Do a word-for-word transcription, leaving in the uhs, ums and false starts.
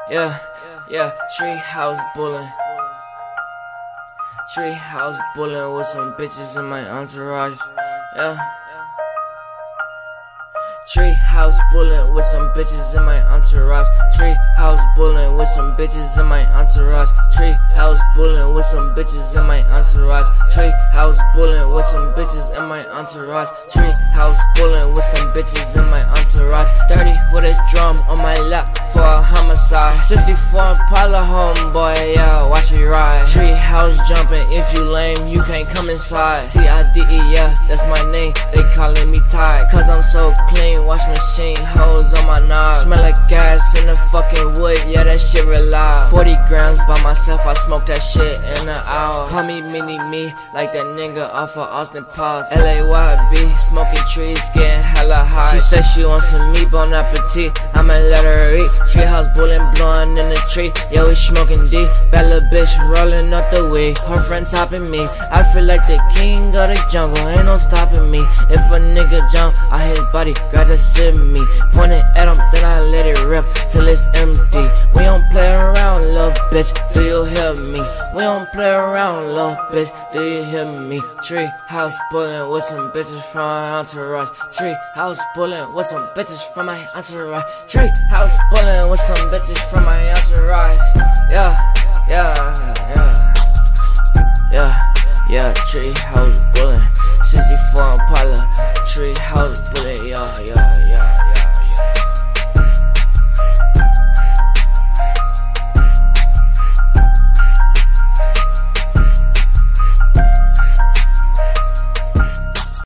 Yeah, yeah, tree house bullin'. Tree house bullin' with some bitches in my entourage. Yeah. Tree house bullin' with some bitches in my entourage. Tree house bullin' with some bitches in my entourage. Tree house bullin' with some bitches in my entourage. Tree house bullin' with some bitches in my entourage. Tree house bullin' with some bitches in my entourage. thirty with a drum on my lap for a homicide. sixty-four Impala homeboy, yeah, watch me ride. Tree house jumpin', if you lame, you can't come inside. T I D E, yeah, that's my name, they callin' me Ty. Cause I'm so clean. Wash machine, hoes on my knob. Smell like gas in the fucking wood, yeah, that shit real loud. forty grams by myself, I smoke that shit in an hour. Call me mini me, like that nigga off of Austin Powers. L A Y B, smoking trees, getting hella high. She said she wants some meat, bon appetit, I'ma let her eat. Treehouse bullin', blowin' in the tree, yeah, we smoking D. Bad little bitch, rollin' up the weed, her friend topping me. I feel like the king of the jungle, ain't no stopping me. If a nigga jump, I hit his body, grab the sip me, point it at him, then I let it rip till it's empty. We don't play around, little bitch, do you hear me? We don't play around, little bitch, do you hear me? Tree house bullin' with some bitches from my entourage. Tree house bullin' with some bitches from my entourage. Tree house bullin' with some bitches from my entourage. Yeah, yeah, yeah, yeah, yeah. Tree house bullin', sixty-four Impala. Tree house